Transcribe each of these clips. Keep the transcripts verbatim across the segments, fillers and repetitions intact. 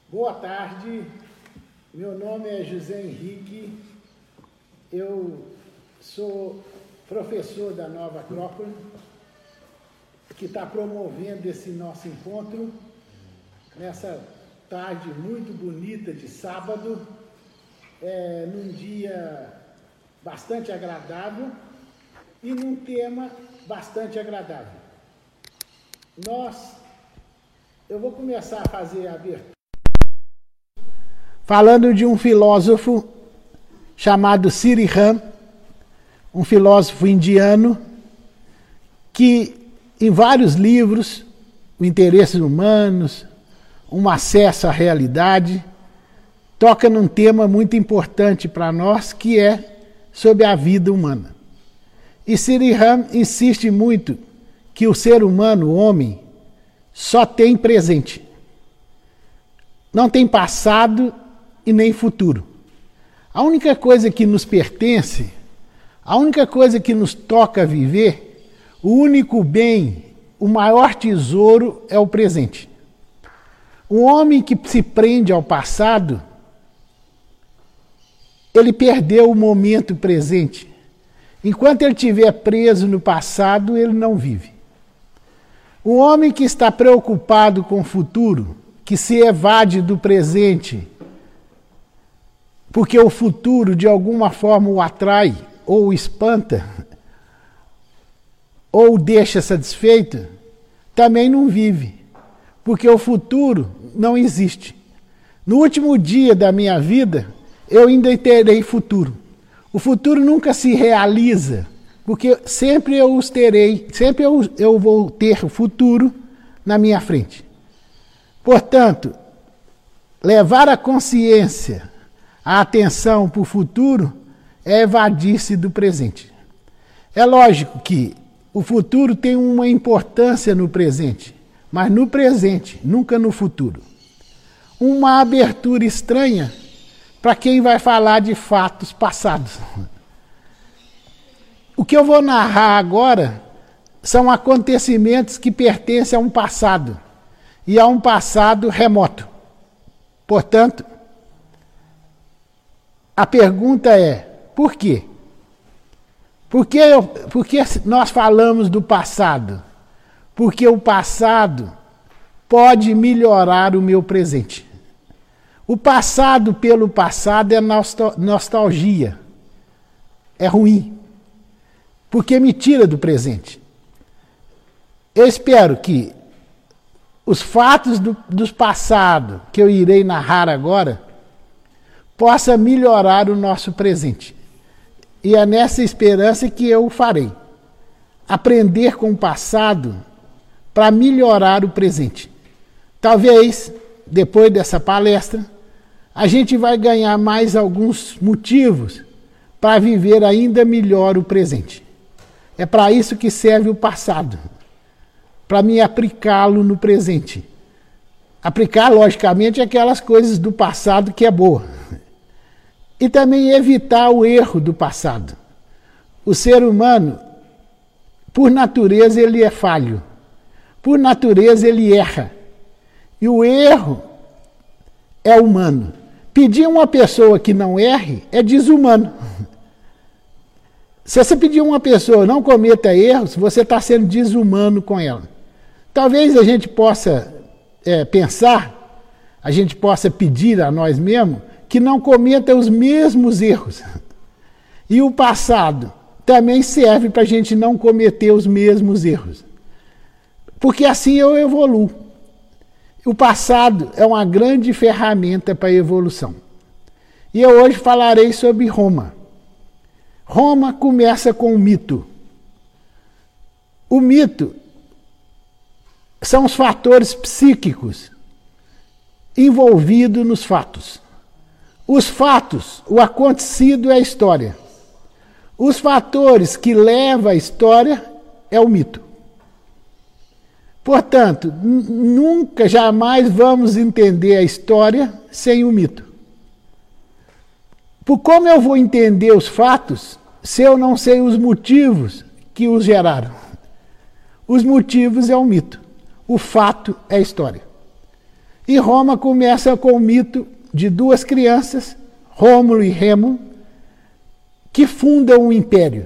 Boa tarde, meu nome é José Henrique, eu sou professor da Nova Acrópole, que está promovendo esse nosso encontro nessa tarde muito bonita de sábado, é, num dia bastante agradável e num tema bastante agradável. Nós, eu vou começar a fazer a abertura falando de um filósofo chamado Sri Ram, um filósofo indiano, que em vários livros, o Interesses Humanos, um acesso à realidade, toca num tema muito importante para nós, que é sobre a vida humana. E Sri Ram insiste muito que o ser humano, o homem, só tem presente. Não tem passado e nem futuro. A única coisa que nos pertence, a única coisa que nos toca viver, o único bem, o maior tesouro é o presente. O homem que se prende ao passado, ele perdeu o momento presente. Enquanto ele estiver preso no passado, ele não vive. O homem que está preocupado com o futuro, que se evade do presente, porque o futuro de alguma forma o atrai, ou o espanta, ou o deixa satisfeito, também não vive, porque o futuro não existe. No último dia da minha vida, eu ainda terei futuro. O futuro nunca se realiza, porque sempre eu os terei, sempre eu, eu vou ter o futuro na minha frente. Portanto, levar a consciência, a atenção para o futuro, é evadir-se do presente. É lógico que o futuro tem uma importância no presente, mas no presente, nunca no futuro. Uma abertura estranha para quem vai falar de fatos passados. O que eu vou narrar agora são acontecimentos que pertencem a um passado, e a um passado remoto. Portanto, a pergunta é, por quê? Por que, eu, por que nós falamos do passado? Porque o passado pode melhorar o meu presente. O passado pelo passado é nostal- nostalgia. É ruim. Porque me tira do presente. Eu espero que os fatos do, dos passados, que eu irei narrar agora, possa melhorar o nosso presente. E é nessa esperança que eu farei. Aprender com o passado para melhorar o presente. Talvez, depois dessa palestra, a gente vai ganhar mais alguns motivos para viver ainda melhor o presente. É para isso que serve o passado. Para me aplicá-lo no presente. Aplicar, logicamente, aquelas coisas do passado que é boa. E também evitar o erro do passado. O ser humano, por natureza, ele é falho. Por natureza, ele erra. E o erro é humano. Pedir a uma pessoa que não erre é desumano. Se você pedir a uma pessoa não cometa erros, você está sendo desumano com ela. Talvez a gente possa é, pensar, a gente possa pedir a nós mesmos que não cometa os mesmos erros. E o passado também serve para a gente não cometer os mesmos erros. Porque assim eu evoluo. O passado é uma grande ferramenta para a evolução. E eu hoje falarei sobre Roma. Roma começa com um mito. O mito são os fatores psíquicos envolvidos nos fatos. Os fatos, o acontecido é a história. Os fatores que levam a história é o mito. Portanto, nunca, jamais vamos entender a história sem o mito. Por como eu vou entender os fatos se eu não sei os motivos que os geraram? Os motivos é o mito. O fato é a história. E Roma começa com o mito de duas crianças, Rômulo e Remo, que fundam um império.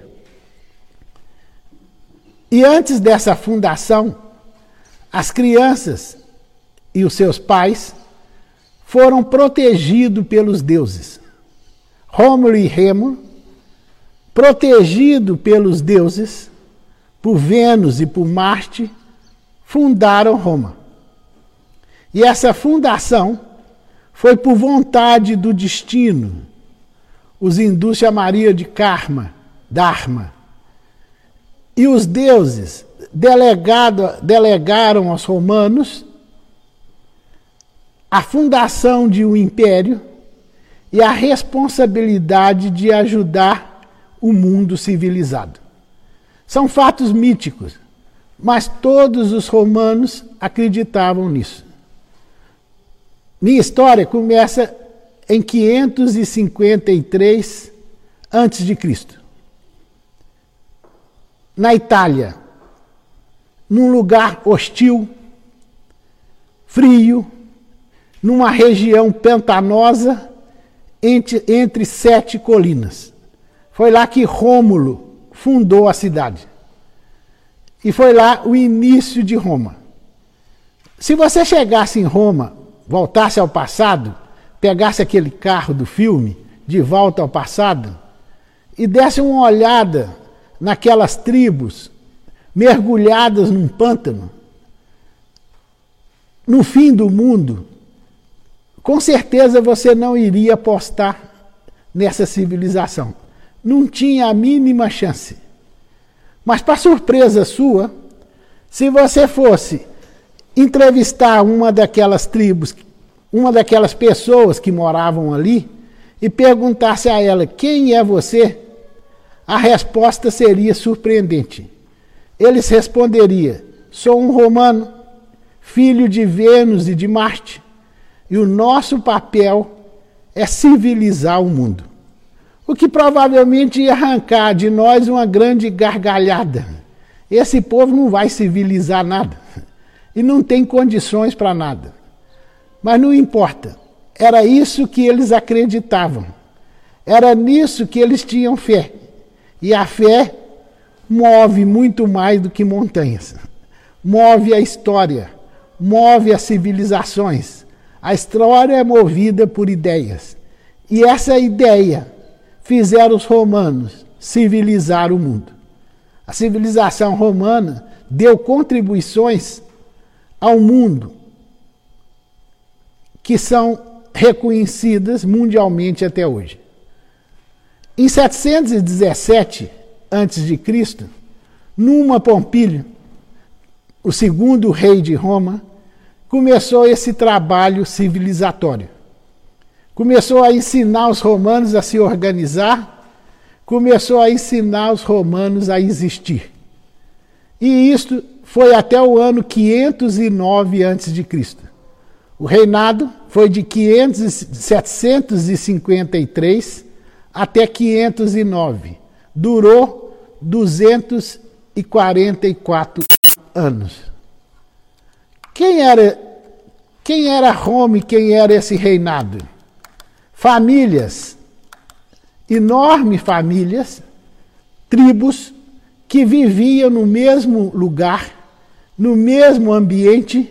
E antes dessa fundação, as crianças e os seus pais foram protegidos pelos deuses. Rômulo e Remo, protegidos pelos deuses, por Vênus e por Marte, fundaram Roma. E essa fundação foi por vontade do destino. Os hindus chamariam de karma, dharma. E os deuses delegado, delegaram aos romanos a fundação de um império e a responsabilidade de ajudar o mundo civilizado. São fatos míticos, mas todos os romanos acreditavam nisso. Minha história começa em quinhentos e cinquenta e três antes de Cristo. Na Itália, num lugar hostil, frio, numa região pantanosa, entre, entre sete colinas. Foi lá que Rômulo fundou a cidade. E foi lá o início de Roma. Se você chegasse em Roma, voltasse ao passado, pegasse aquele carro do filme, De Volta ao Passado, e desse uma olhada naquelas tribos mergulhadas num pântano, no fim do mundo, com certeza você não iria apostar nessa civilização. Não tinha a mínima chance. Mas, para surpresa sua, se você fosse entrevistar uma daquelas tribos, uma daquelas pessoas que moravam ali, e perguntasse a ela quem é você, a resposta seria surpreendente. Eles responderiam: sou um romano, filho de Vênus e de Marte, e o nosso papel é civilizar o mundo. O que provavelmente ia arrancar de nós uma grande gargalhada. Esse povo não vai civilizar nada e não tem condições para nada. Mas não importa, era isso que eles acreditavam. Era nisso que eles tinham fé. E a fé move muito mais do que montanhas. Move a história, move as civilizações. A história é movida por ideias. E essa ideia fizeram os romanos civilizar o mundo. A civilização romana deu contribuições ao mundo que são reconhecidas mundialmente até hoje. Em setecentos e dezessete antes de Cristo, Numa Pompílio, o segundo rei de Roma, começou esse trabalho civilizatório. Começou a ensinar os romanos a se organizar, começou a ensinar os romanos a existir. E isto foi até o ano quinhentos e nove antes de Cristo. O reinado foi de setecentos e cinquenta e três até quinhentos e nove. Durou duzentos e quarenta e quatro anos. Quem era, quem era Roma e quem era esse reinado? Famílias, enormes famílias, tribos que viviam no mesmo lugar, no mesmo ambiente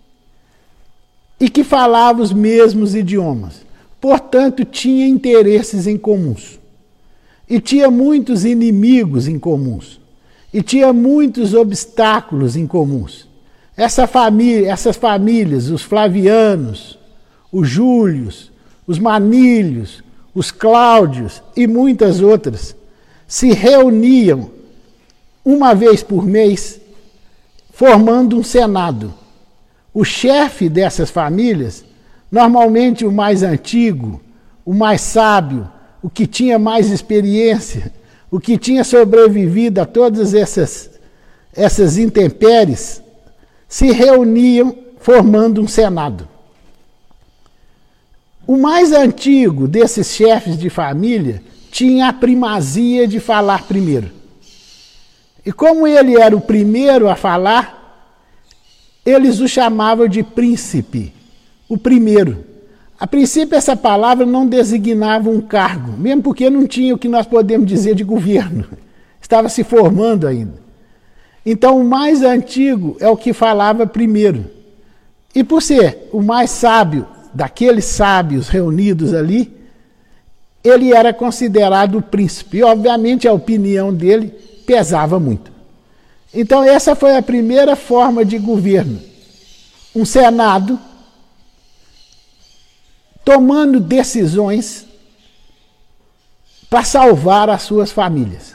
e que falavam os mesmos idiomas. Portanto, tinha interesses em comuns. E tinha muitos inimigos em comuns. E tinha muitos obstáculos em comuns. Essa família, essas famílias, os Flavianos, os Júlios, os Manílios, os Cláudios e muitas outras, se reuniam uma vez por mês, formando um senado. O chefe dessas famílias, normalmente o mais antigo, o mais sábio, o que tinha mais experiência, o que tinha sobrevivido a todas essas, essas intempéries, se reuniam formando um senado. O mais antigo desses chefes de família tinha a primazia de falar primeiro. E como ele era o primeiro a falar, eles o chamavam de príncipe, o primeiro. A princípio, essa palavra não designava um cargo, mesmo porque não tinha o que nós podemos dizer de governo. Estava se formando ainda. Então, o mais antigo é o que falava primeiro. E por ser o mais sábio daqueles sábios reunidos ali, ele era considerado o príncipe. E, obviamente, a opinião dele pesava muito. Então, essa foi a primeira forma de governo. Um senado tomando decisões para salvar as suas famílias.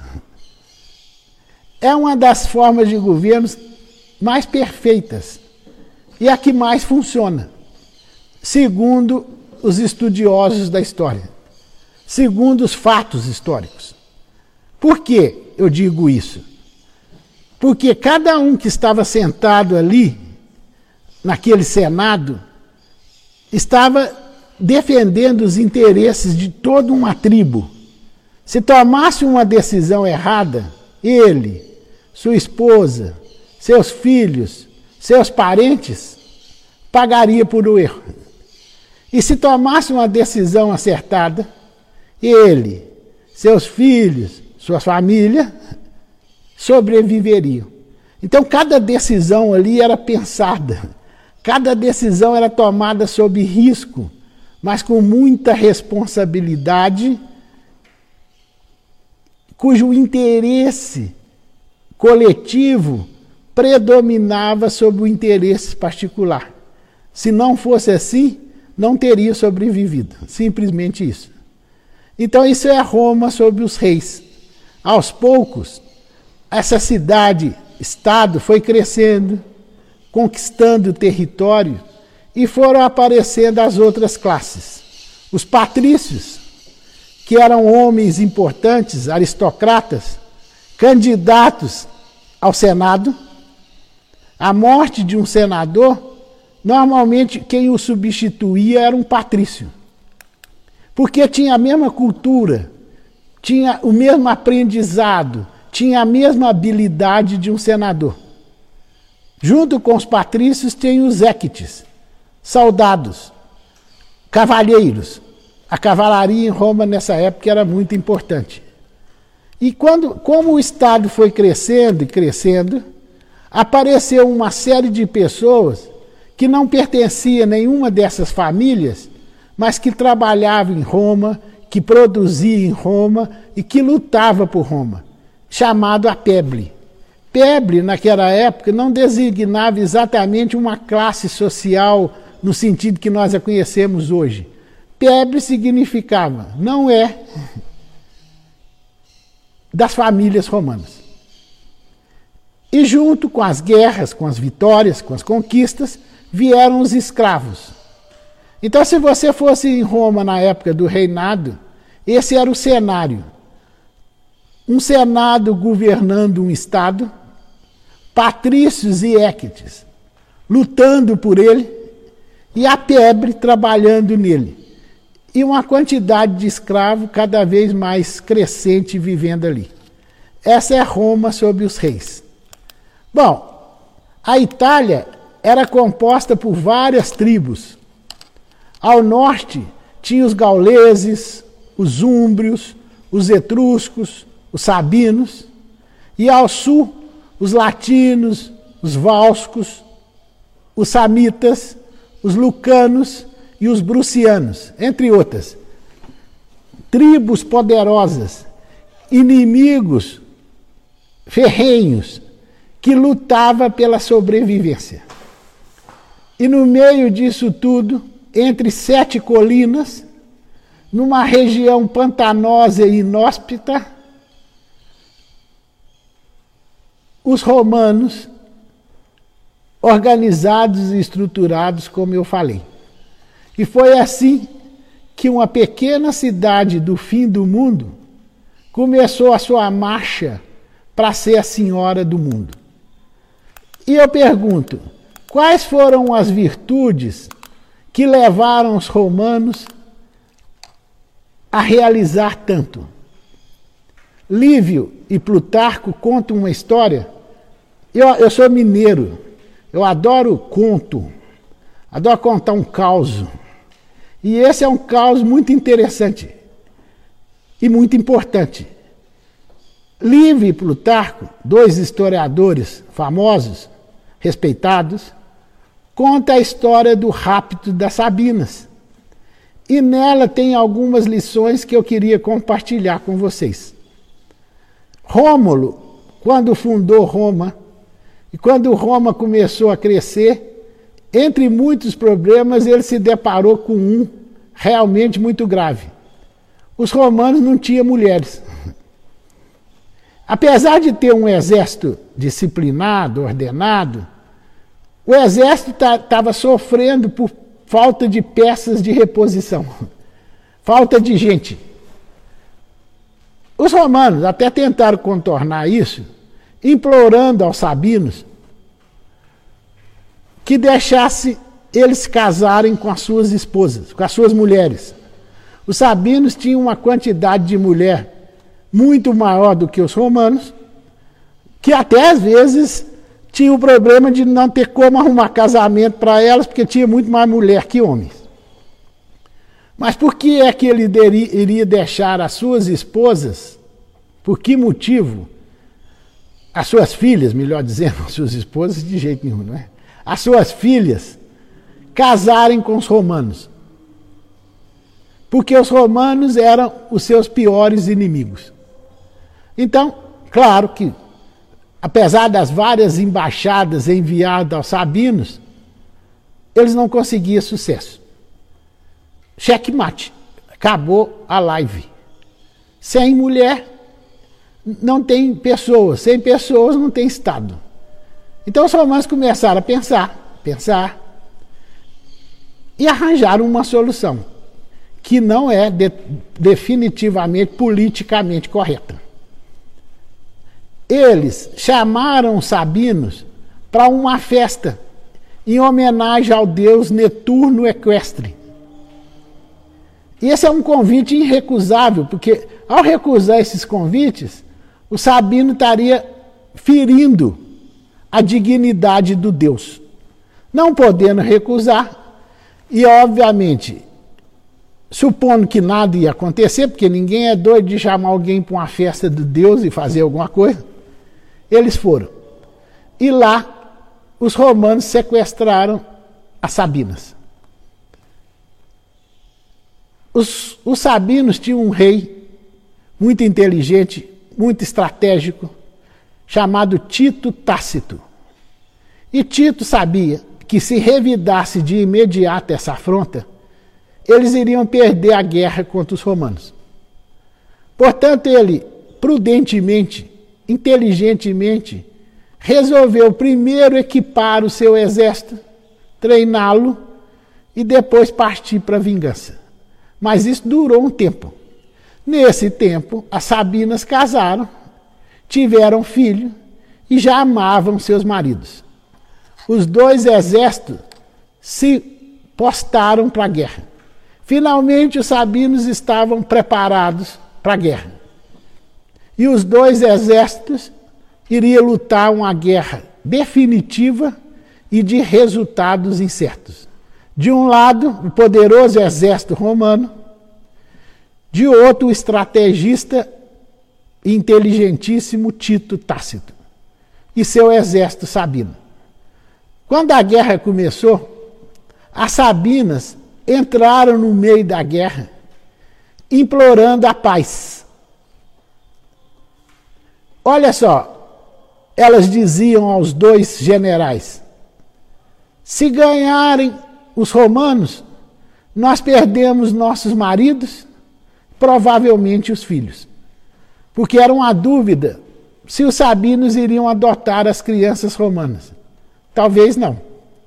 É uma das formas de governos mais perfeitas e a que mais funciona, segundo os estudiosos da história, segundo os fatos históricos. Por que eu digo isso? Porque cada um que estava sentado ali, naquele Senado, estava defendendo os interesses de toda uma tribo. Se tomasse uma decisão errada, ele, sua esposa, seus filhos, seus parentes, pagaria por o erro. E se tomasse uma decisão acertada, ele, seus filhos, sua família, sobreviveriam. Então, cada decisão ali era pensada, cada decisão era tomada sob risco, mas com muita responsabilidade, cujo interesse coletivo predominava sobre o interesse particular. Se não fosse assim, não teria sobrevivido. Simplesmente isso. Então, isso é Roma sob os reis. Aos poucos, essa cidade, estado, foi crescendo, conquistando o território, e foram aparecendo as outras classes. Os patrícios, que eram homens importantes, aristocratas, candidatos ao Senado. A morte de um senador, normalmente quem o substituía era um patrício. Porque tinha a mesma cultura, tinha o mesmo aprendizado, tinha a mesma habilidade de um senador. Junto com os patrícios tem os equites, soldados, cavalheiros. A cavalaria em Roma nessa época era muito importante. E quando, como o Estado foi crescendo e crescendo, apareceu uma série de pessoas que não pertenciam a nenhuma dessas famílias, mas que trabalhavam em Roma, que produziam em Roma e que lutavam por Roma, chamado a plebe. Plebe, naquela época, não designava exatamente uma classe social no sentido que nós a conhecemos hoje. Plebe significava, não é das famílias romanas. E junto com as guerras, com as vitórias, com as conquistas, vieram os escravos. Então, se você fosse em Roma na época do reinado, esse era o cenário. Um senado governando um estado, patrícios e equites lutando por ele, e a plebe trabalhando nele. E uma quantidade de escravos cada vez mais crescente vivendo ali. Essa é Roma sob os reis. Bom, a Itália era composta por várias tribos. Ao norte tinha os gauleses, os úmbrios, os etruscos, os sabinos. E ao sul, os latinos, os volscos, os samitas, os lucanos e os brucianos, entre outras. Tribos poderosas, inimigos ferrenhos, que lutavam pela sobrevivência. E no meio disso tudo, entre sete colinas, numa região pantanosa e inóspita, os romanos, organizados e estruturados, como eu falei. E foi assim que uma pequena cidade do fim do mundo começou a sua marcha para ser a senhora do mundo. E eu pergunto, quais foram as virtudes que levaram os romanos a realizar tanto? Lívio e Plutarco contam uma história. Eu, eu sou mineiro, eu adoro conto, adoro contar um caos. E esse é um caos muito interessante e muito importante. Livio e Plutarco, dois historiadores famosos, respeitados, conta a história do rapto das Sabinas. E nela tem algumas lições que eu queria compartilhar com vocês. Rômulo, quando fundou Roma, e quando Roma começou a crescer, entre muitos problemas, ele se deparou com um realmente muito grave. Os romanos não tinham mulheres. Apesar de ter um exército disciplinado, ordenado, o exército estava sofrendo por falta de peças de reposição, falta de gente. Os romanos até tentaram contornar isso, implorando aos sabinos que deixasse eles casarem com as suas esposas, com as suas mulheres. Os sabinos tinham uma quantidade de mulher muito maior do que os romanos, que até às vezes tinha o problema de não ter como arrumar casamento para elas, porque tinha muito mais mulher que homens. Mas por que é que ele iria deixar as suas esposas? Por que motivo? As suas filhas, melhor dizendo, as suas esposas de jeito nenhum, não é? As suas filhas casarem com os romanos. Porque os romanos eram os seus piores inimigos. Então, claro que, apesar das várias embaixadas enviadas aos sabinos, eles não conseguiam sucesso. Checkmate. Acabou a live. Sem mulher, não tem pessoas. Sem pessoas, não tem Estado. Então os romanos começaram a pensar, pensar, e arranjaram uma solução, que não é de, definitivamente politicamente correta. Eles chamaram os sabinos para uma festa em homenagem ao deus Netuno Equestre. E esse é um convite irrecusável, porque ao recusar esses convites, o sabino estaria ferindo a dignidade do Deus. Não podendo recusar, e obviamente, supondo que nada ia acontecer, porque ninguém é doido de chamar alguém para uma festa do Deus e fazer alguma coisa, eles foram. E lá, os romanos sequestraram as sabinas. Os, os sabinos tinham um rei muito inteligente, muito estratégico, chamado Tito Tácito. E Tito sabia que se revidasse de imediato essa afronta, eles iriam perder a guerra contra os romanos. Portanto, ele, prudentemente, inteligentemente, resolveu primeiro equipar o seu exército, treiná-lo e depois partir para a vingança. Mas isso durou um tempo. Nesse tempo, as sabinas casaram, tiveram filho e já amavam seus maridos. Os dois exércitos se postaram para a guerra. Finalmente, os sabinos estavam preparados para a guerra. E os dois exércitos iriam lutar uma guerra definitiva e de resultados incertos. De um lado, o poderoso exército romano, de outro, o estrategista inteligentíssimo Tito Tácito e seu exército sabino. Quando a guerra começou, as sabinas entraram no meio da guerra, implorando a paz. Olha só, elas diziam aos dois generais: se ganharem os romanos, nós perdemos nossos maridos, provavelmente os filhos. Porque era uma dúvida se os sabinos iriam adotar as crianças romanas. Talvez não.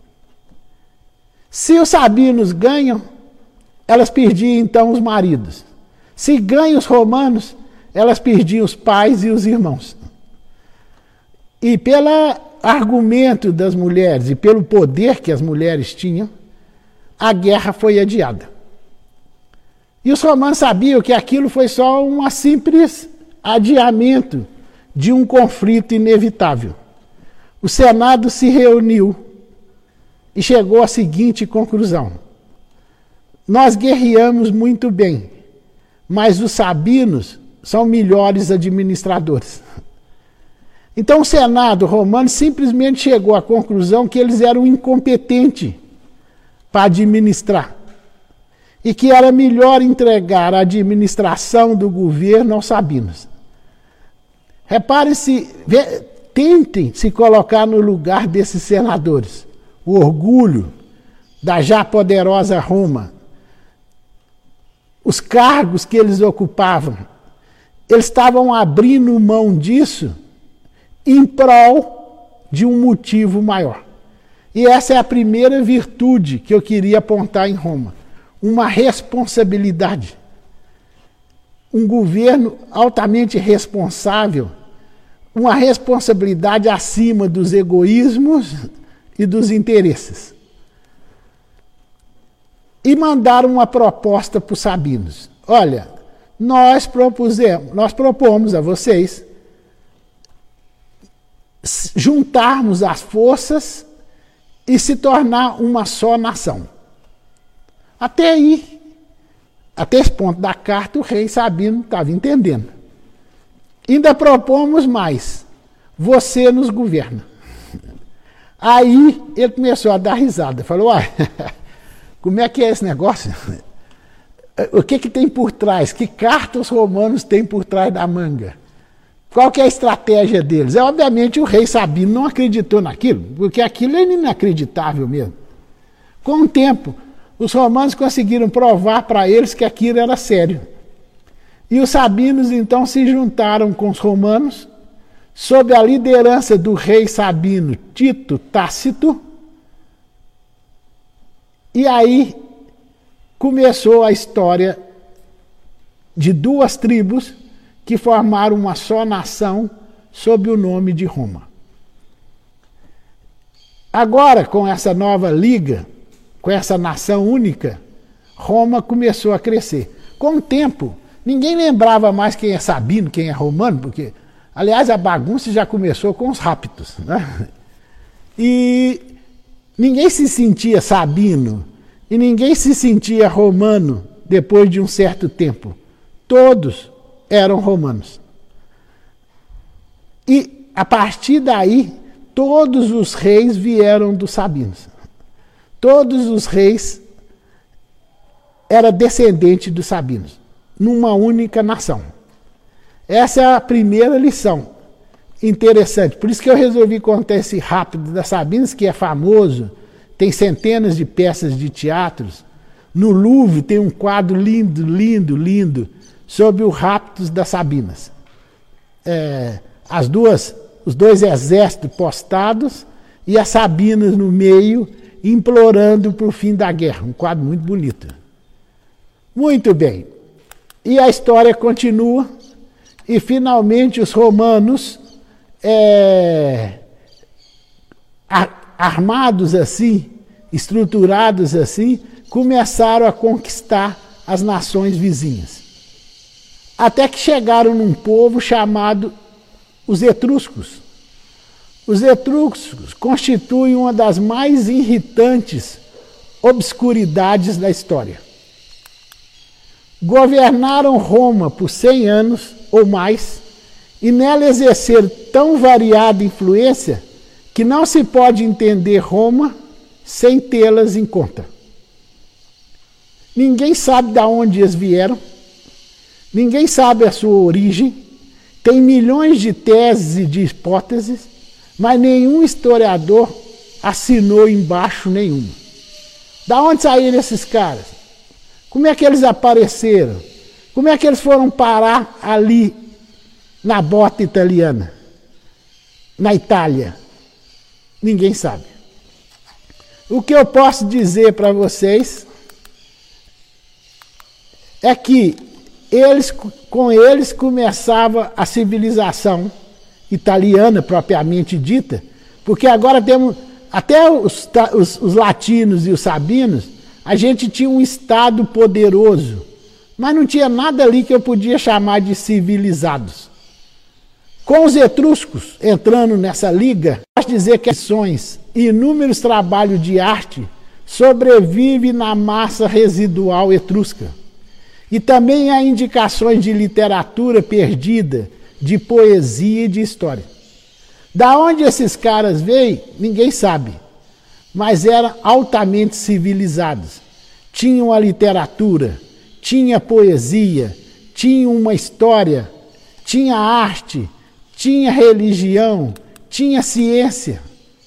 Se os sabinos ganham, elas perdiam então os maridos. Se ganham os romanos, elas perdiam os pais e os irmãos. E pelo argumento das mulheres e pelo poder que as mulheres tinham, a guerra foi adiada. E os romanos sabiam que aquilo foi só um simples adiamento de um conflito inevitável. O Senado se reuniu e chegou à seguinte conclusão: nós guerreamos muito bem, mas os sabinos são melhores administradores. Então o Senado romano simplesmente chegou à conclusão que eles eram incompetentes para administrar e que era melhor entregar a administração do governo aos sabinos. Reparem-se, tentem se colocar no lugar desses senadores. O orgulho da já poderosa Roma, os cargos que eles ocupavam, eles estavam abrindo mão disso em prol de um motivo maior. E essa é a primeira virtude que eu queria apontar em Roma: uma responsabilidade. Um governo altamente responsável, uma responsabilidade acima dos egoísmos e dos interesses. E mandaram uma proposta para os sabinos: olha, nós propusemos, nós propomos a vocês juntarmos as forças e se tornar uma só nação. Até aí, até esse ponto da carta, o rei Sabino estava entendendo. Ainda propomos mais: você nos governa. Aí ele começou a dar risada, falou: olha, como é que é esse negócio? O que, que tem por trás? Que carta os romanos têm por trás da manga? Qual que é a estratégia deles? É, obviamente o rei Sabino não acreditou naquilo, porque aquilo é inacreditável mesmo. Com o tempo, os romanos conseguiram provar para eles que aquilo era sério. E os sabinos então se juntaram com os romanos, sob a liderança do rei Sabino Tito Tácito, e aí começou a história de duas tribos que formaram uma só nação sob o nome de Roma. Agora, com essa nova liga, com essa nação única, Roma começou a crescer. Com o tempo, ninguém lembrava mais quem é Sabino, quem é romano, porque, aliás, a bagunça já começou com os raptos, né? E ninguém se sentia sabino e ninguém se sentia romano depois de um certo tempo. Todos eram romanos. E, a partir daí, todos os reis vieram dos sabinos. Todos os reis eram descendentes dos sabinos, numa única nação. Essa é a primeira lição interessante. Por isso que eu resolvi contar esse rápido das Sabinas, que é famoso, tem centenas de peças de teatros. No Louvre tem um quadro lindo, lindo, lindo, sobre o raptos das Sabinas. É, as duas, os dois exércitos postados e as Sabinas no meio, implorando para o fim da guerra. Um quadro muito bonito. Muito bem. E a história continua, e finalmente os romanos, é, armados assim, estruturados assim, começaram a conquistar as nações vizinhas. Até que chegaram num povo chamado os etruscos. Os etruscos constituem uma das mais irritantes obscuridades da história. Governaram Roma por cem anos ou mais, e nela exerceram tão variada influência que não se pode entender Roma sem tê-las em conta. Ninguém sabe de onde eles vieram, ninguém sabe a sua origem, tem milhões de teses e de hipóteses, mas nenhum historiador assinou embaixo nenhuma. Da onde saíram esses caras? Como é que eles apareceram? Como é que eles foram parar ali na bota italiana, na Itália? Ninguém sabe. O que eu posso dizer para vocês é que eles, com eles começava a civilização italiana propriamente dita, porque agora temos, até os, os, os latinos e os sabinos, a gente tinha um estado poderoso, mas não tinha nada ali que eu podia chamar de civilizados. Com os etruscos entrando nessa liga, posso dizer que as nações inúmeros trabalhos de arte, sobrevive na massa residual etrusca. E também há indicações de literatura perdida, de poesia e de história. Da onde esses caras veio, ninguém sabe, mas eram altamente civilizados. Tinham a literatura, tinha poesia, tinha uma história, tinha arte, tinha religião, tinha ciência.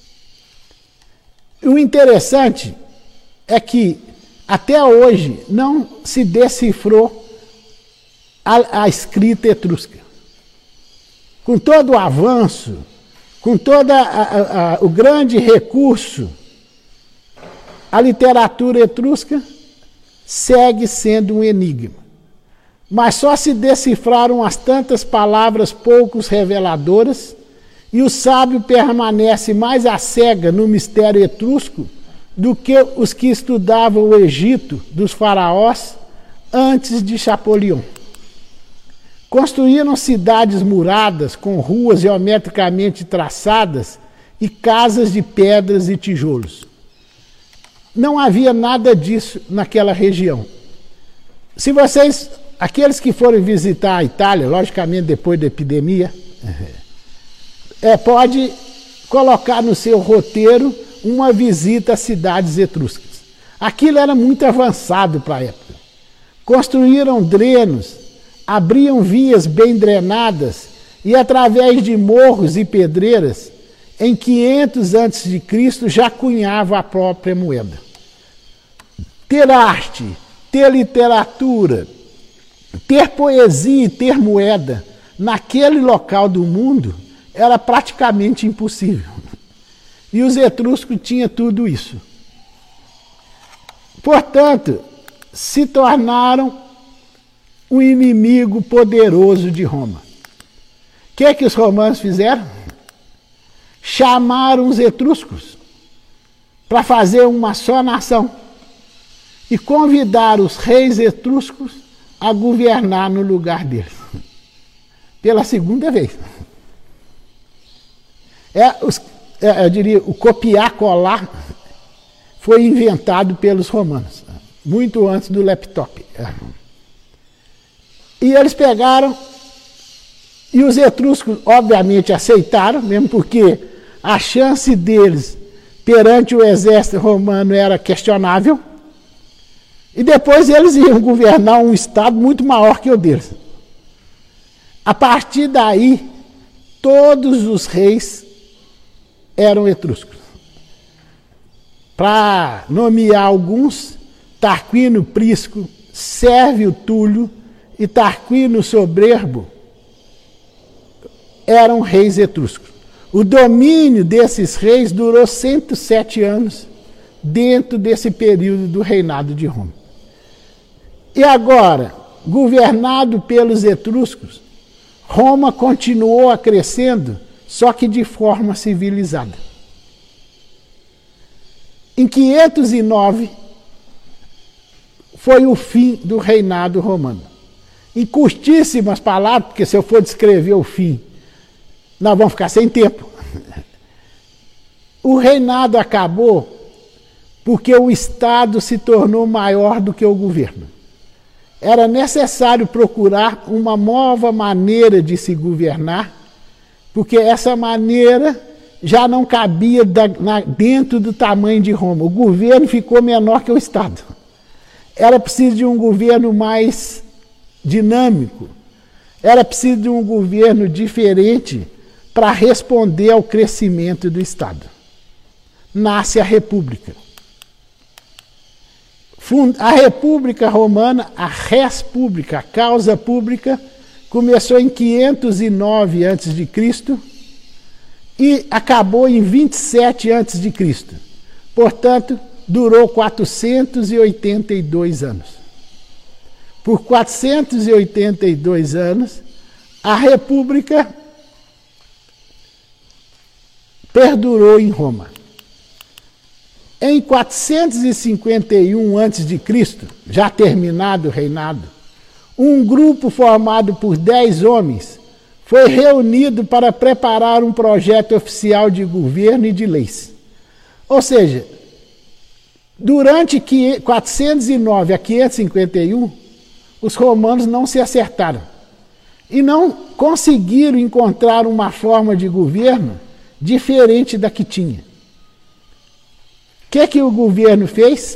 O interessante é que até hoje não se decifrou a, a escrita etrusca. Com todo o avanço, com todo o grande recurso, a literatura etrusca segue sendo um enigma. Mas só se decifraram as tantas palavras poucos reveladoras, e o sábio permanece mais à cega no mistério etrusco do que os que estudavam o Egito dos faraós antes de Chapolion. Construíram cidades muradas com ruas geometricamente traçadas e casas de pedras e tijolos. Não havia nada disso naquela região. Se vocês, aqueles que forem visitar a Itália, logicamente depois da epidemia, é, pode colocar no seu roteiro uma visita às cidades etruscas. Aquilo era muito avançado para a época. Construíram drenos, abriam vias bem drenadas e, através de morros e pedreiras, em quinhentos antes de Cristo já cunhava a própria moeda. Ter arte, ter literatura, ter poesia e ter moeda naquele local do mundo era praticamente impossível. E os etruscos tinham tudo isso. Portanto, se tornaram um inimigo poderoso de Roma. O que é que os romanos fizeram? Chamaram os etruscos para fazer uma só nação e convidaram os reis etruscos a governar no lugar deles. Pela segunda vez. É, os, é, eu diria, o copiar-colar foi inventado pelos romanos, muito antes do laptop. E eles pegaram, e os etruscos, obviamente, aceitaram, mesmo porque a chance deles perante o exército romano era questionável, e depois eles iam governar um estado muito maior que o deles. A partir daí, todos os reis eram etruscos. Para nomear alguns, Tarquínio Prisco, Sérvio Túlio e Tarquínio Soberbo eram reis etruscos. O domínio desses reis durou cento e sete anos dentro desse período do reinado de Roma. E agora, governado pelos etruscos, Roma continuou a crescendo, só que de forma civilizada. Em quinhentos e nove, foi o fim do reinado romano. Em curtíssimas palavras, porque se eu for descrever o fim, nós vamos ficar sem tempo. O reinado acabou porque o Estado se tornou maior do que o governo. Era necessário procurar uma nova maneira de se governar, porque essa maneira já não cabia da, na, dentro do tamanho de Roma. O governo ficou menor que o Estado. Era preciso de um governo mais dinâmico. Era preciso de um governo diferente para responder ao crescimento do Estado. Nasce a República. A República Romana, a res pública, a causa pública, começou em quinhentos e nove antes de Cristo e acabou em vinte e sete antes de Cristo. Portanto, durou quatrocentos e oitenta e dois anos. Por quatrocentos e oitenta e dois anos, a República perdurou em Roma. Em quatrocentos e cinquenta e um antes de Cristo, já terminado o reinado, um grupo formado por dez homens foi reunido para preparar um projeto oficial de governo e de leis. Ou seja, durante quatrocentos e nove a quinhentos e cinquenta e um, os romanos não se acertaram e não conseguiram encontrar uma forma de governo diferente da que tinha. O que, que o governo fez?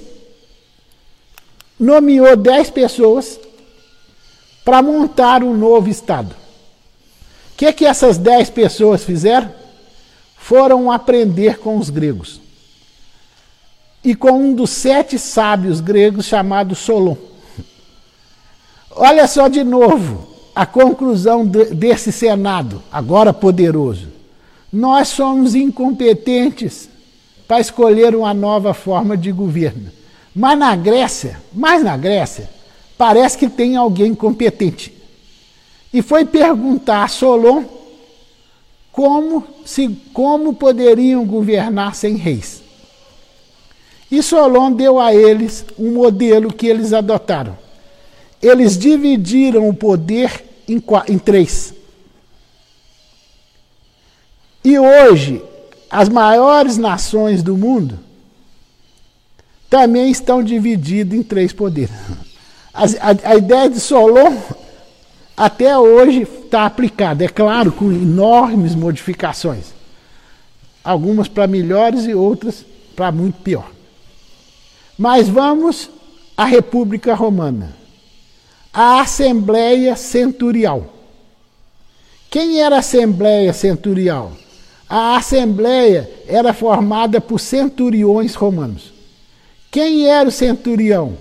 Nomeou dez pessoas para montar um novo Estado. O que, que essas dez pessoas fizeram? Foram aprender com os gregos. E com um dos sete sábios gregos chamado Solon. Olha só de novo a conclusão desse Senado, agora poderoso. Nós somos incompetentes para escolher uma nova forma de governo. Mas na Grécia, mas na Grécia, parece que tem alguém competente. E foi perguntar a Solon como, se, como poderiam governar sem reis. E Solon deu a eles um modelo que eles adotaram. Eles dividiram o poder em, em três. E hoje, as maiores nações do mundo também estão divididas em três poderes. A, a, a ideia de Solon até hoje está aplicada, é claro, com enormes modificações. Algumas para melhores e outras para muito pior. Mas vamos à República Romana. A Assembleia Centurial. Quem era a Assembleia Centurial? A Assembleia era formada por centuriões romanos. Quem era o centurião?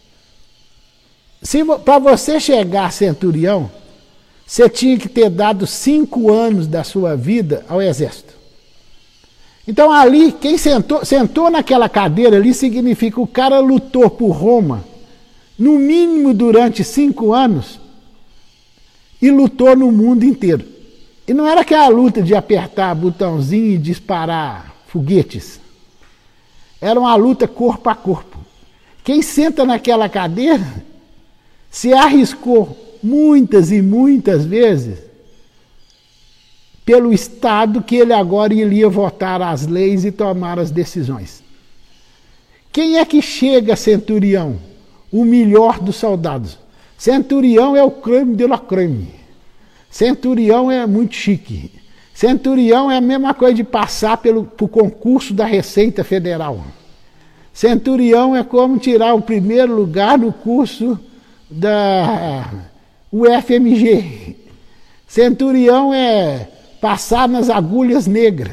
Para você chegar a centurião, você tinha que ter dado cinco anos da sua vida ao exército. Então ali, quem sentou, sentou naquela cadeira ali, significa o cara lutou por Roma, no mínimo durante cinco anos, e lutou no mundo inteiro. E não era aquela luta de apertar botãozinho e disparar foguetes. Era uma luta corpo a corpo. Quem senta naquela cadeira se arriscou muitas e muitas vezes pelo Estado que ele agora iria votar as leis e tomar as decisões. Quem é que chega centurião? O melhor dos soldados. Centurião é o creme de la creme. Centurião é muito chique. Centurião é a mesma coisa de passar pelo pro concurso da Receita Federal. Centurião é como tirar o primeiro lugar no curso da U F M G. Centurião é passar nas agulhas negras.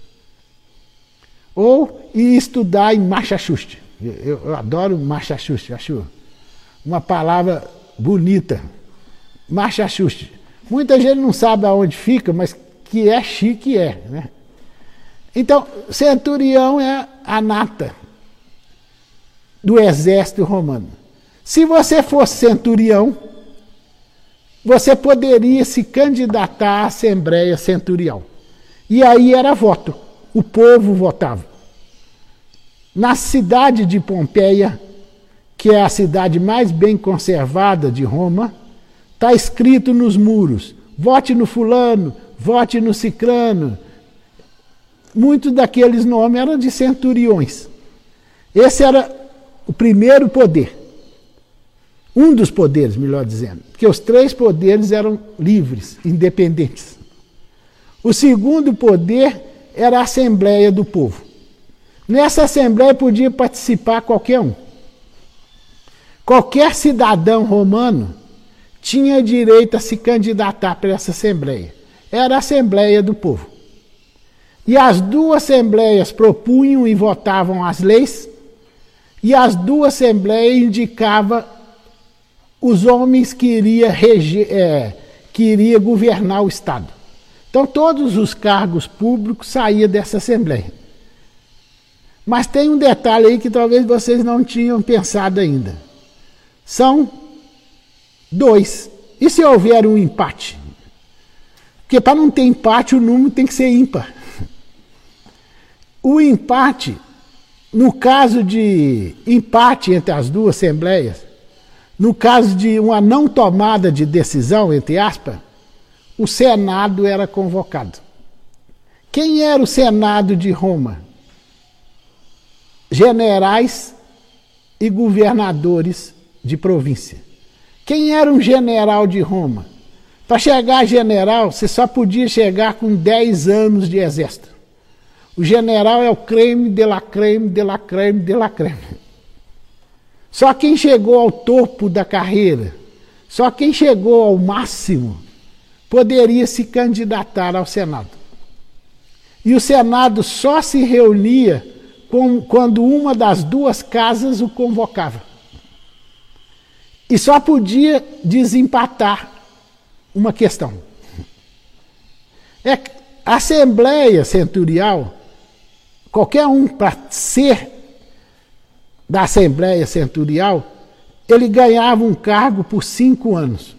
Ou ir estudar em Massachusetts. Eu, eu adoro Massachusetts, acho uma palavra bonita. Massachusetts. Muita gente não sabe aonde fica, mas que é chique é, né? Então, centurião é a nata do exército romano. Se você fosse centurião, você poderia se candidatar à Assembleia Centurial. E aí era voto. O povo votava. Na cidade de Pompeia, que é a cidade mais bem conservada de Roma, está escrito nos muros: vote no fulano, vote no cicrano. Muitos daqueles nomes eram de centuriões. Esse era o primeiro poder. Um dos poderes, melhor dizendo. Porque os três poderes eram livres, independentes. O segundo poder era a Assembleia do Povo. Nessa Assembleia podia participar qualquer um. Qualquer cidadão romano tinha direito a se candidatar para essa Assembleia. Era a Assembleia do Povo. E as duas Assembleias propunham e votavam as leis, e as duas Assembleias indicavam os homens que iria, reger, é, que iria governar o Estado. Então todos os cargos públicos saíam dessa Assembleia. Mas tem um detalhe aí que talvez vocês não tinham pensado ainda. São dois. E se houver um empate? Porque para não ter empate, o número tem que ser ímpar. O empate, no caso de empate entre as duas assembleias, no caso de uma não tomada de decisão, entre aspas, o Senado era convocado. Quem era o Senado de Roma? generais e governadores de província. Quem era um general de Roma? Para chegar a general, você só podia chegar com dez anos de exército. O general é o creme de la creme, de la creme, de la creme. Só quem chegou ao topo da carreira, só quem chegou ao máximo, poderia se candidatar ao Senado. E o Senado só se reunia com, quando uma das duas casas o convocava. E só podia desempatar uma questão. É, a Assembleia Centurial, qualquer um para ser da Assembleia Centurial, ele ganhava um cargo por cinco anos.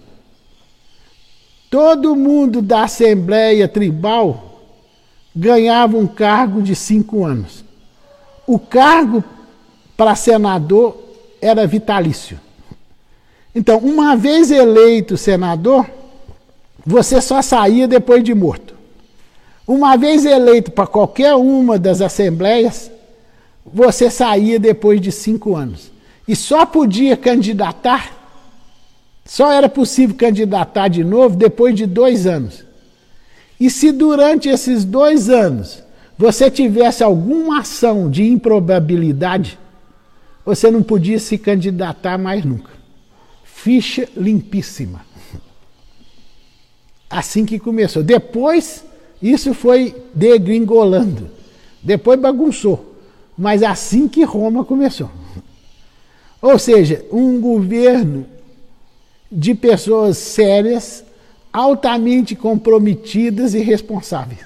Todo mundo da Assembleia Tribal ganhava um cargo de cinco anos. O cargo para senador era vitalício. Então, uma vez eleito senador, você só saía depois de morto. Uma vez eleito para qualquer uma das assembleias, você saía depois de cinco anos. E só podia candidatar, só era possível candidatar de novo depois de dois anos. E se durante esses dois anos você tivesse alguma ação de improbabilidade, você não podia se candidatar mais nunca. Ficha limpíssima. Assim que começou. Depois, isso foi degringolando. Depois bagunçou. Mas assim que Roma começou. Ou seja, um governo de pessoas sérias, altamente comprometidas e responsáveis.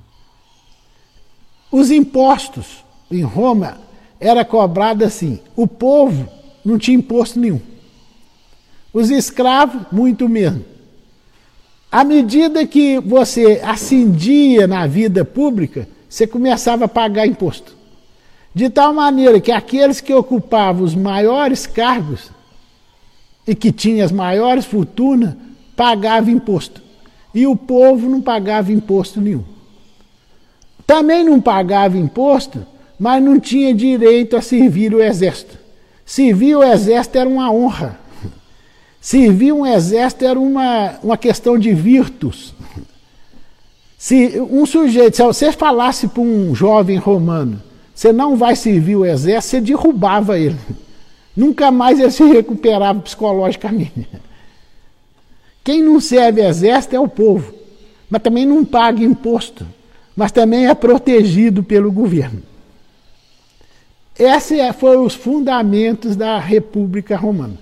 Os impostos em Roma era cobrado assim. O povo não tinha imposto nenhum. Os escravos, muito menos. À medida que você ascendia na vida pública, você começava a pagar imposto. De tal maneira que aqueles que ocupavam os maiores cargos e que tinham as maiores fortunas, pagavam imposto. E o povo não pagava imposto nenhum. Também não pagava imposto, mas não tinha direito a servir o exército. Servir o exército era uma honra. Servir um exército era uma, uma questão de virtus. Se um sujeito, se você falasse para um jovem romano, você não vai servir o exército, você derrubava ele. Nunca mais ele se recuperava psicologicamente. Quem não serve exército é o povo, mas também não paga imposto, mas também é protegido pelo governo. Esses foram os fundamentos da República Romana.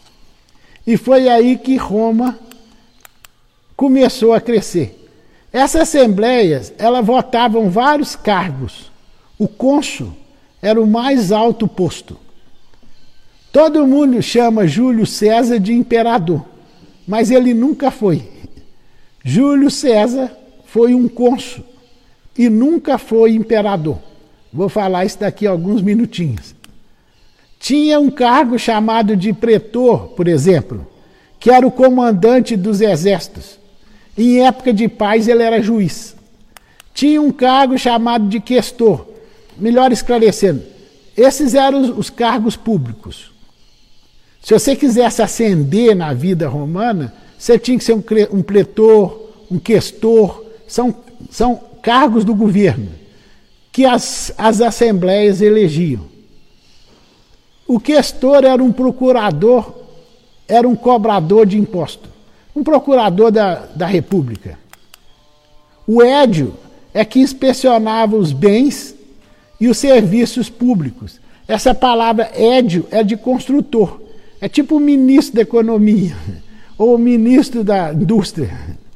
E foi aí que Roma começou a crescer. Essas assembleias, elas votavam vários cargos. O cônsul era o mais alto posto. Todo mundo chama Júlio César de imperador, mas ele nunca foi. Júlio César foi um cônsul e nunca foi imperador. Vou falar isso daqui a alguns minutinhos. Tinha um cargo chamado de pretor, por exemplo, que era o comandante dos exércitos. Em época de paz ele era juiz. Tinha um cargo chamado de questor. Melhor esclarecendo, esses eram os, os cargos públicos. Se você quisesse ascender na vida romana, você tinha que ser um, um pretor, um questor, são, são cargos do governo, que as, as assembleias elegiam. O questor era um procurador, era um cobrador de imposto, um procurador da, da República. O édio é que inspecionava os bens e os serviços públicos. Essa palavra édio é de construtor, é tipo o ministro da Economia ou o ministro da Indústria.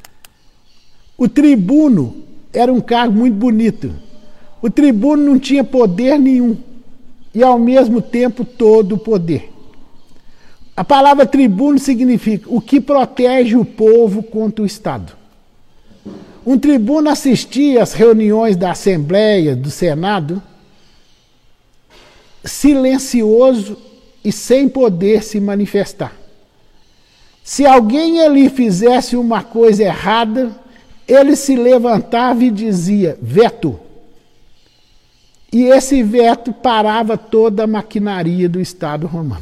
O tribuno era um cargo muito bonito. O tribuno não tinha poder nenhum e, ao mesmo tempo, todo o poder. A palavra tribuno significa o que protege o povo contra o Estado. Um tribuno assistia às reuniões da Assembleia, do Senado, silencioso e sem poder se manifestar. Se alguém ali fizesse uma coisa errada, ele se levantava e dizia, veto. E esse veto parava toda a maquinaria do Estado romano.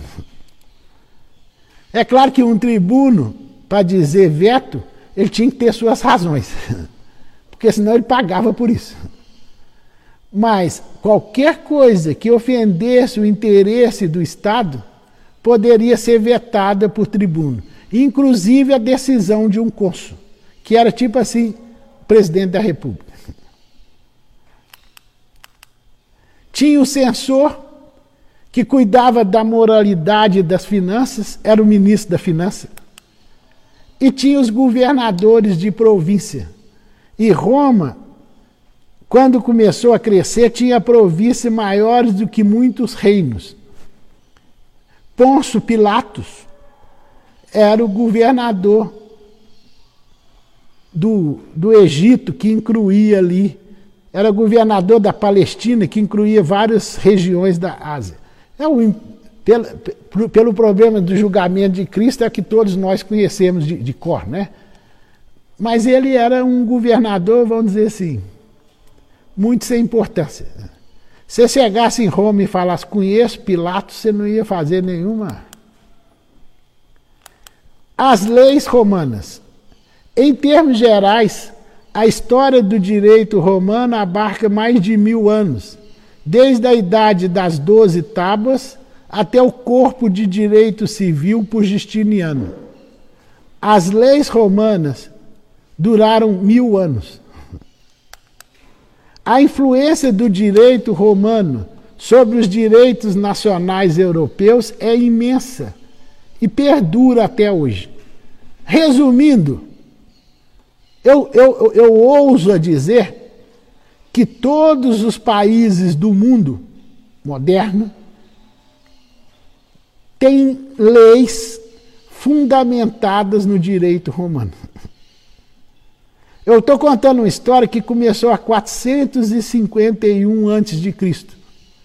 É claro que um tribuno, para dizer veto, ele tinha que ter suas razões, porque senão ele pagava por isso. Mas qualquer coisa que ofendesse o interesse do Estado poderia ser vetada por tribuno, inclusive a decisão de um cônsul, que era tipo assim, presidente da República. Tinha o censor, que cuidava da moralidade das finanças, era o ministro da Finança. E tinha os governadores de província. E Roma, quando começou a crescer, tinha províncias maiores do que muitos reinos. Pôncio Pilatos era o governador do, do Egito, que incluía ali, era governador da Palestina, que incluía várias regiões da Ásia. É o, pelo, pelo problema do julgamento de Cristo, é que todos nós conhecemos de, de cor, né? Mas ele era um governador, vamos dizer assim, muito sem importância. Se você chegasse em Roma e falasse, conheço Pilatos, você não ia fazer nenhuma. As leis romanas. Em termos gerais, a história do direito romano abarca mais de mil anos, desde a idade das doze tábuas até o corpo de direito civil por Justiniano. As leis romanas duraram mil anos. A influência do direito romano sobre os direitos nacionais europeus é imensa e perdura até hoje. Resumindo, eu, eu, eu ouso a dizer que todos os países do mundo moderno têm leis fundamentadas no direito romano. Eu estou contando uma história que começou a quatrocentos e cinquenta e um antes de Cristo.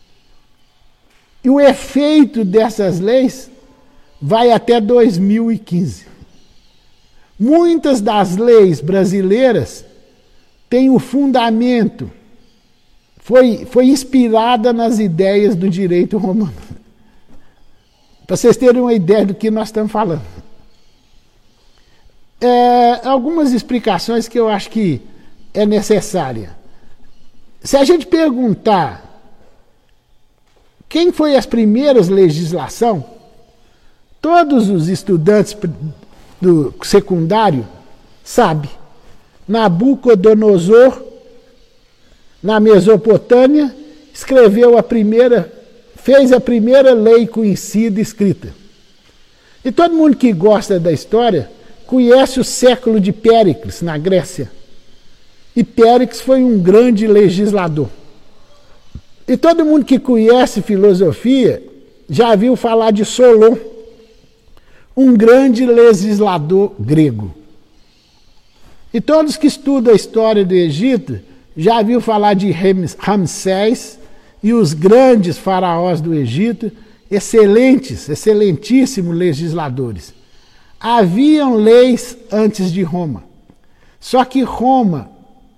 E o efeito dessas leis vai até dois mil e quinze. Muitas das leis brasileiras têm o fundamento, foi, foi inspirada nas ideias do direito romano. Para vocês terem uma ideia do que nós estamos falando. É, algumas explicações que eu acho que é necessária. Se a gente perguntar quem foi as primeiras legislações, todos os estudantes do secundário sabem. Nabucodonosor, na Mesopotâmia, escreveu a primeira, fez a primeira lei conhecida escrita. E todo mundo que gosta da história conhece o século de Péricles, na Grécia. E Péricles foi um grande legislador. E todo mundo que conhece filosofia já viu falar de Solon, um grande legislador grego. E todos que estudam a história do Egito já viu falar de Ramsés e os grandes faraós do Egito, excelentes, excelentíssimos legisladores. Haviam leis antes de Roma. Só que Roma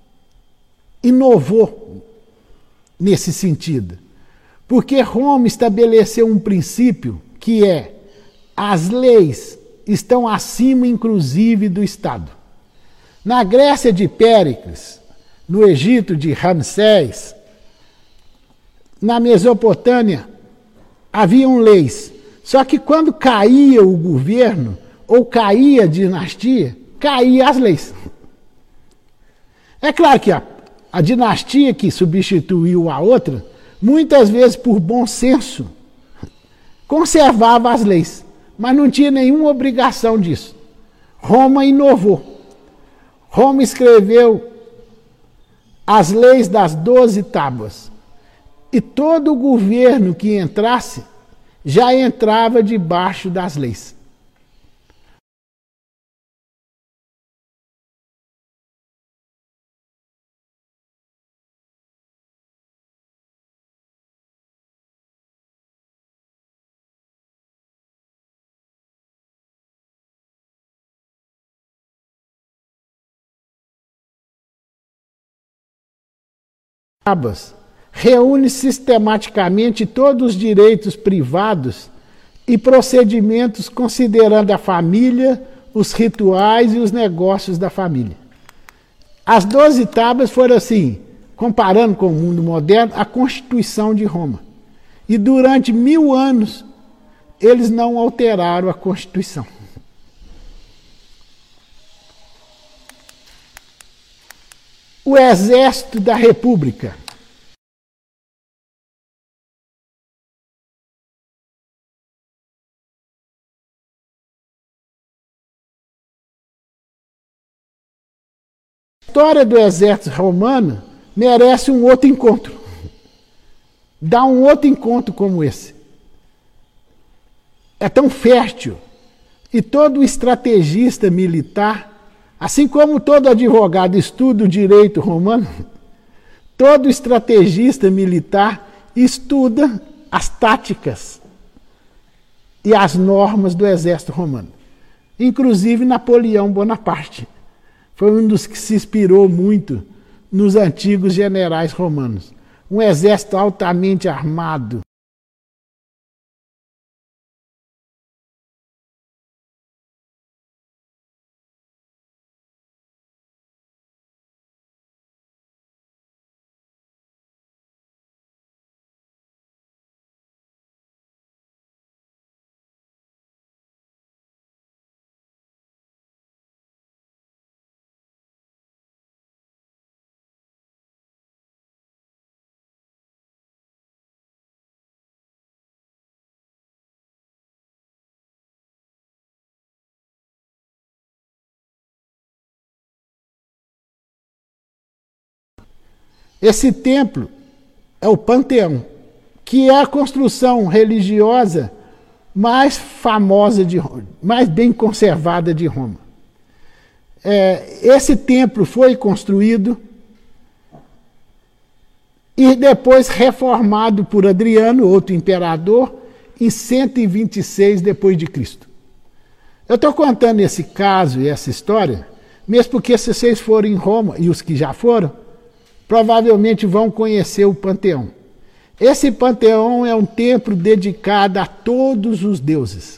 inovou nesse sentido. Porque Roma estabeleceu um princípio que é: as leis estão acima, inclusive, do Estado. Na Grécia de Péricles, no Egito de Ramsés, na Mesopotâmia, haviam leis. Só que quando caía o governo, ou caía a dinastia, caía as leis. É claro que a, a dinastia que substituiu a outra, muitas vezes por bom senso, conservava as leis, mas não tinha nenhuma obrigação disso. Roma inovou. Roma escreveu as leis das doze tábuas. E todo o governo que entrasse já entrava debaixo das leis. reúne sistematicamente todos os direitos privados e procedimentos considerando a família, os rituais e os negócios da família. As doze tábuas foram assim, comparando com o mundo moderno, a Constituição de Roma. E durante mil anos, eles não alteraram a Constituição. O Exército da República. A história do exército romano merece um outro encontro. Dá um outro encontro como esse. É tão fértil. E todo estrategista militar, assim como todo advogado estuda o direito romano, todo estrategista militar estuda as táticas e as normas do exército romano. Inclusive Napoleão Bonaparte foi um dos que se inspirou muito nos antigos generais romanos. Um exército altamente armado. Esse templo é o Panteão, que é a construção religiosa mais famosa, de, mais bem conservada de Roma. É, esse templo foi construído e depois reformado por Adriano, outro imperador, em cento e vinte e seis depois de Cristo. Eu estou contando esse caso e essa história, mesmo porque se vocês forem em Roma, e os que já foram, provavelmente vão conhecer o Panteão. Esse Panteão é um templo dedicado a todos os deuses.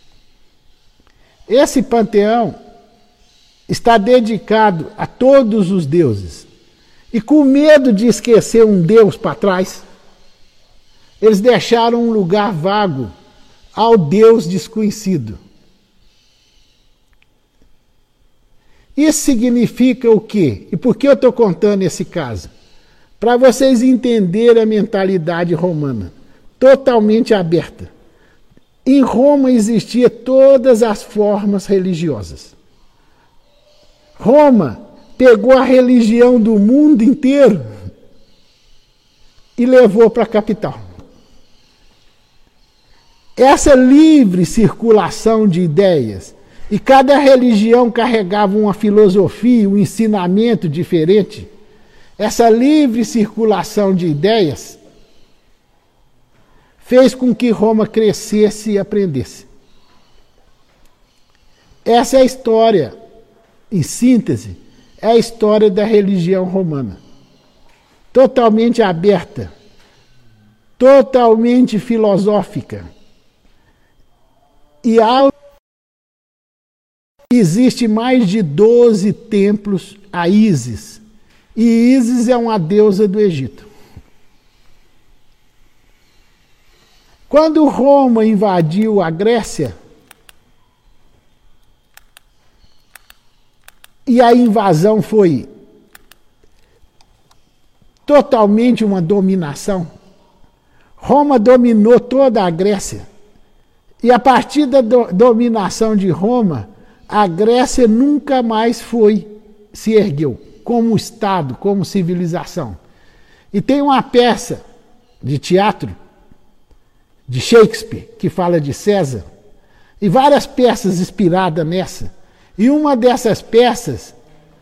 Esse Panteão está dedicado a todos os deuses. E com medo de esquecer um deus para trás, eles deixaram um lugar vago ao deus desconhecido. Isso significa o quê? E por que eu estou contando esse caso? Para vocês entenderem a mentalidade romana, totalmente aberta. Em Roma existiam todas as formas religiosas. Roma pegou a religião do mundo inteiro e levou para a capital. Essa livre circulação de ideias, e cada religião carregava uma filosofia, um ensinamento diferente. Essa livre circulação de ideias fez com que Roma crescesse e aprendesse. Essa é a história, em síntese, é a história da religião romana. Totalmente aberta, totalmente filosófica. E há Existe mais de doze templos a Ísis. E Ísis é uma deusa do Egito. Quando Roma invadiu a Grécia, e a invasão foi totalmente uma dominação, Roma dominou toda a Grécia. E a partir da do, dominação de Roma, a Grécia nunca mais foi, se ergueu, como Estado, como civilização. E tem uma peça de teatro, de Shakespeare, que fala de César, e várias peças inspiradas nessa. E uma dessas peças,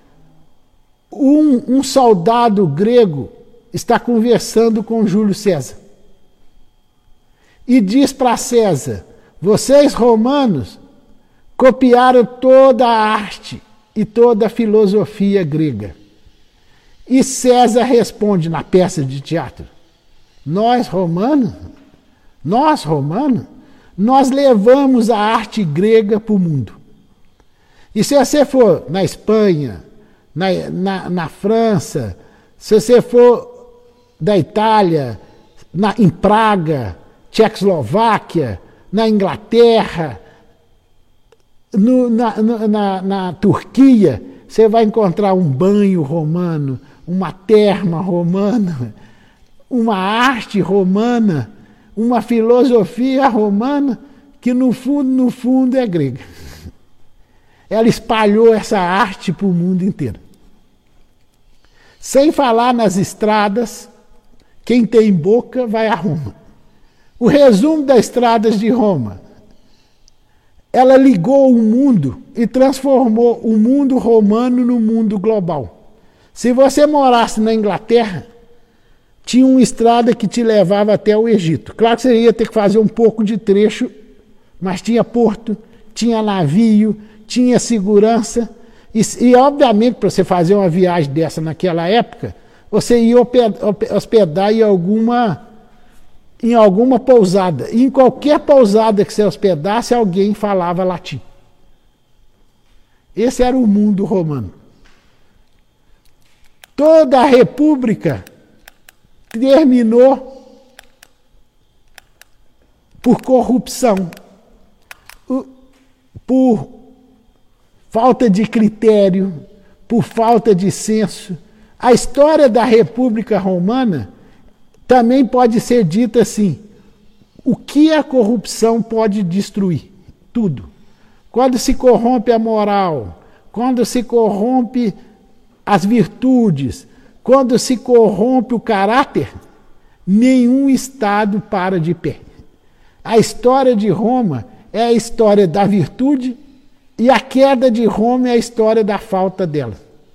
um, um soldado grego está conversando com Júlio César. E diz para César: vocês romanos copiaram toda a arte e toda a filosofia grega. E César responde na peça de teatro: Nós romanos, nós romanos, nós levamos a arte grega para o mundo. E se você for na Espanha, na, na, na França, se você for da Itália, na, em Praga, Tchecoslováquia, na Inglaterra, no, na, na, na Turquia, você vai encontrar um banho romano, uma terma romana, uma arte romana, uma filosofia romana que no fundo, no fundo é grega. Ela espalhou essa arte para o mundo inteiro. Sem falar nas estradas, quem tem boca vai a Roma. O resumo das estradas de Roma: ela ligou o mundo e transformou o mundo romano no mundo global. Se você morasse na Inglaterra, tinha uma estrada que te levava até o Egito. Claro que você ia ter que fazer um pouco de trecho, mas tinha porto, tinha navio, tinha segurança. E, e obviamente, para você fazer uma viagem dessa naquela época, você ia hospedar em alguma, em alguma pousada. E em qualquer pousada que você hospedasse, alguém falava latim. Esse era o mundo romano. Toda a república terminou por corrupção, por falta de critério, por falta de senso. A história da República Romana também pode ser dita assim: o que a corrupção pode destruir? Tudo. Quando se corrompe a moral, quando se corrompe as virtudes, quando se corrompe o caráter, nenhum Estado para de pé. A história de Roma é a história da virtude e a queda de Roma é a história da falta dela.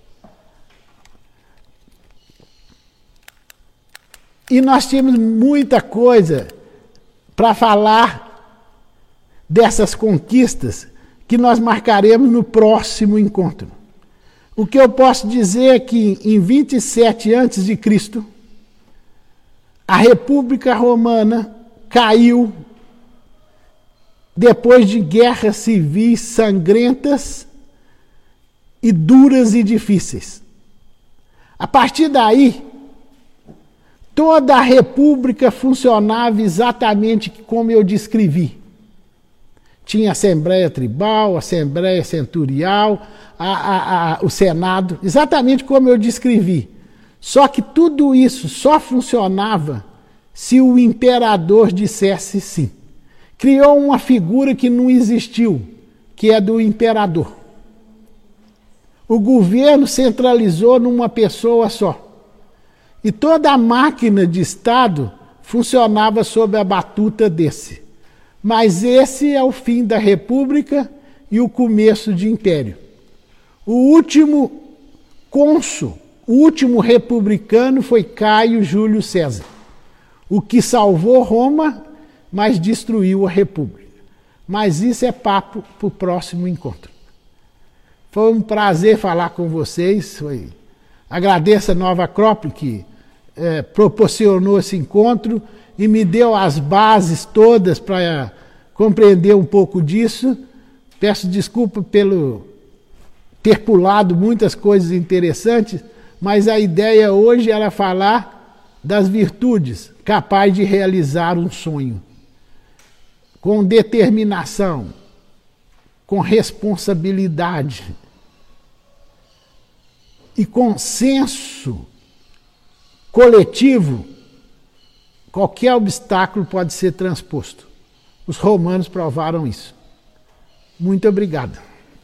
E nós tínhamos muita coisa para falar dessas conquistas que nós marcaremos no próximo encontro. O que eu posso dizer é que em vinte e sete antes de Cristo, a República Romana caiu depois de guerras civis sangrentas e duras e difíceis. A partir daí, toda a República funcionava exatamente como eu descrevi. Tinha Assembleia Tribal, Assembleia Centurial, a, a, a, o Senado, exatamente como eu descrevi. Só que tudo isso só funcionava se o imperador dissesse sim. Criou uma figura que não existiu, que é do imperador. O governo centralizou numa pessoa só. E toda a máquina de Estado funcionava sob a batuta desse. Mas esse é o fim da República e o começo de império. O último cônsul, o último republicano foi Caio Júlio César, o que salvou Roma, mas destruiu a República. Mas isso é papo para o próximo encontro. Foi um prazer falar com vocês. Foi... Agradeço a Nova Acrópole que é, proporcionou esse encontro e me deu as bases todas para compreender um pouco disso. Peço desculpa pelo ter pulado muitas coisas interessantes, mas a ideia hoje era falar das virtudes capazes de realizar um sonho. Com determinação, com responsabilidade e com senso coletivo, qualquer obstáculo pode ser transposto. Os romanos provaram isso. Muito obrigado.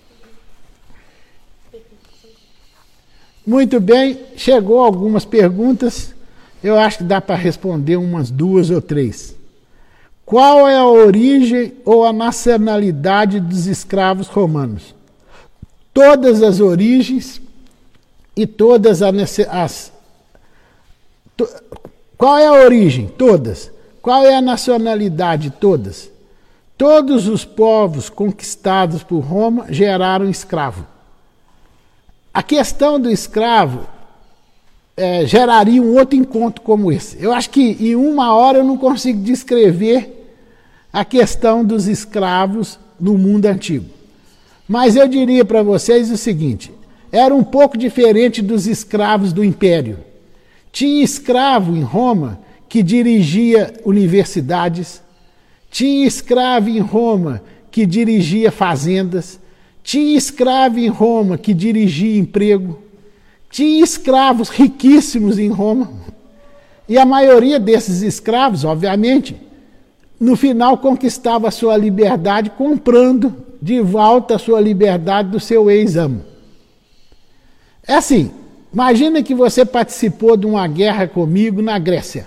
Muito bem, chegou algumas perguntas. Eu acho que dá para responder umas duas ou três. Qual é a origem ou a nacionalidade dos escravos romanos? Todas as origens e todas as... as to, qual é a origem? Todas. Qual é a nacionalidade? Todas. Todos os povos conquistados por Roma geraram escravo. A questão do escravo é, geraria um outro encontro como esse. Eu acho que em uma hora eu não consigo descrever a questão dos escravos no mundo antigo. Mas eu diria para vocês o seguinte, era um pouco diferente dos escravos do Império. Tinha escravo em Roma que dirigia universidades, tinha escravo em Roma que dirigia fazendas, tinha escravo em Roma que dirigia emprego, tinha escravos riquíssimos em Roma, e a maioria desses escravos, obviamente, no final conquistava a sua liberdade comprando de volta a sua liberdade do seu ex-amo. É assim, imagina que você participou de uma guerra comigo na Grécia.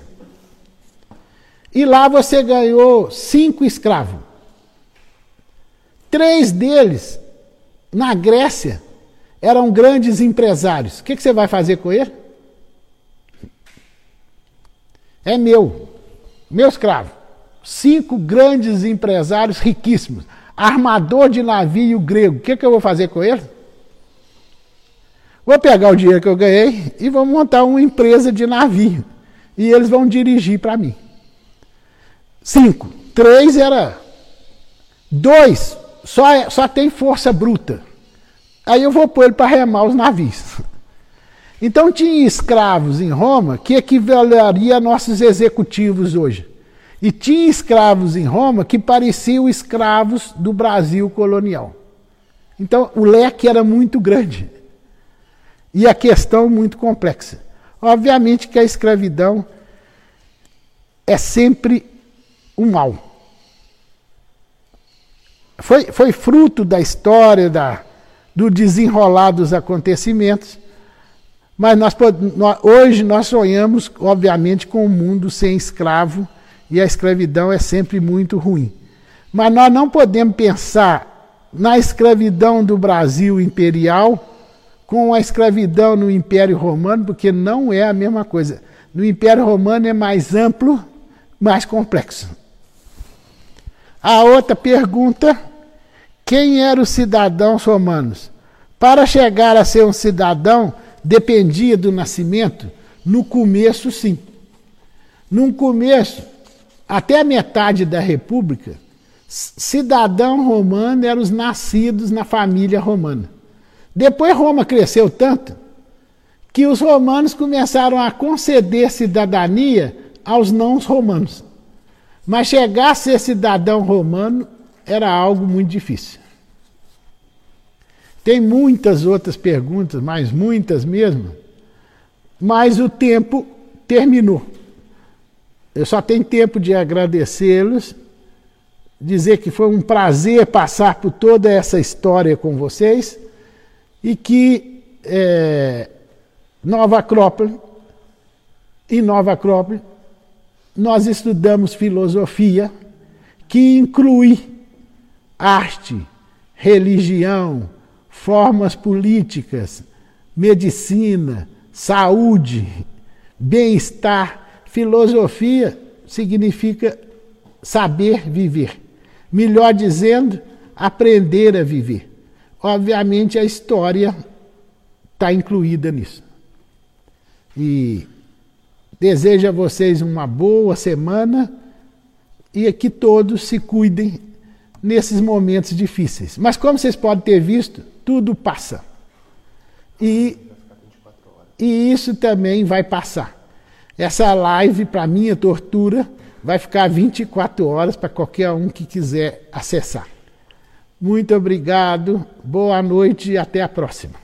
E lá você ganhou cinco escravos. Três deles, na Grécia, eram grandes empresários. O que, que você vai fazer com ele? É meu, meu escravo. Cinco grandes empresários riquíssimos. Armador de navio grego. O que, que eu vou fazer com ele? Vou pegar o dinheiro que eu ganhei e vou montar uma empresa de navio. E eles vão dirigir para mim. Cinco. Três era... Dois só, só tem força bruta. Aí eu vou pôr ele para remar os navios. Então tinha escravos em Roma que equivaleria a nossos executivos hoje. E tinha escravos em Roma que pareciam escravos do Brasil colonial. Então o leque era muito grande. E a questão muito complexa. Obviamente que a escravidão é sempre um mal. Foi, foi fruto da história, da, do desenrolar dos acontecimentos, mas nós, nós, hoje nós sonhamos, obviamente, com um mundo sem escravo, e a escravidão é sempre muito ruim. Mas nós não podemos pensar na escravidão do Brasil imperial com a escravidão no Império Romano, porque não é a mesma coisa. No Império Romano é mais amplo, mais complexo. A outra pergunta, quem eram os cidadãos romanos? Para chegar a ser um cidadão, dependia do nascimento? No começo, sim. No começo, até a metade da República, cidadão romano eram os nascidos na família romana. Depois Roma cresceu tanto que os romanos começaram a conceder cidadania aos não romanos. Mas chegar a ser cidadão romano era algo muito difícil. Tem muitas outras perguntas, mas muitas mesmo, mas o tempo terminou. Eu só tenho tempo de agradecê-los, dizer que foi um prazer passar por toda essa história com vocês e que é, Nova Acrópole, em Nova Acrópole, nós estudamos filosofia, que inclui arte, religião, formas políticas, medicina, saúde, bem-estar. Filosofia significa saber viver. Melhor dizendo, aprender a viver. Obviamente a história está incluída nisso. E desejo a vocês uma boa semana e que todos se cuidem nesses momentos difíceis. Mas como vocês podem ter visto, tudo passa. E, e isso também vai passar. Essa live, para minha tortura, vai ficar vinte e quatro horas para qualquer um que quiser acessar. Muito obrigado, boa noite e até a próxima.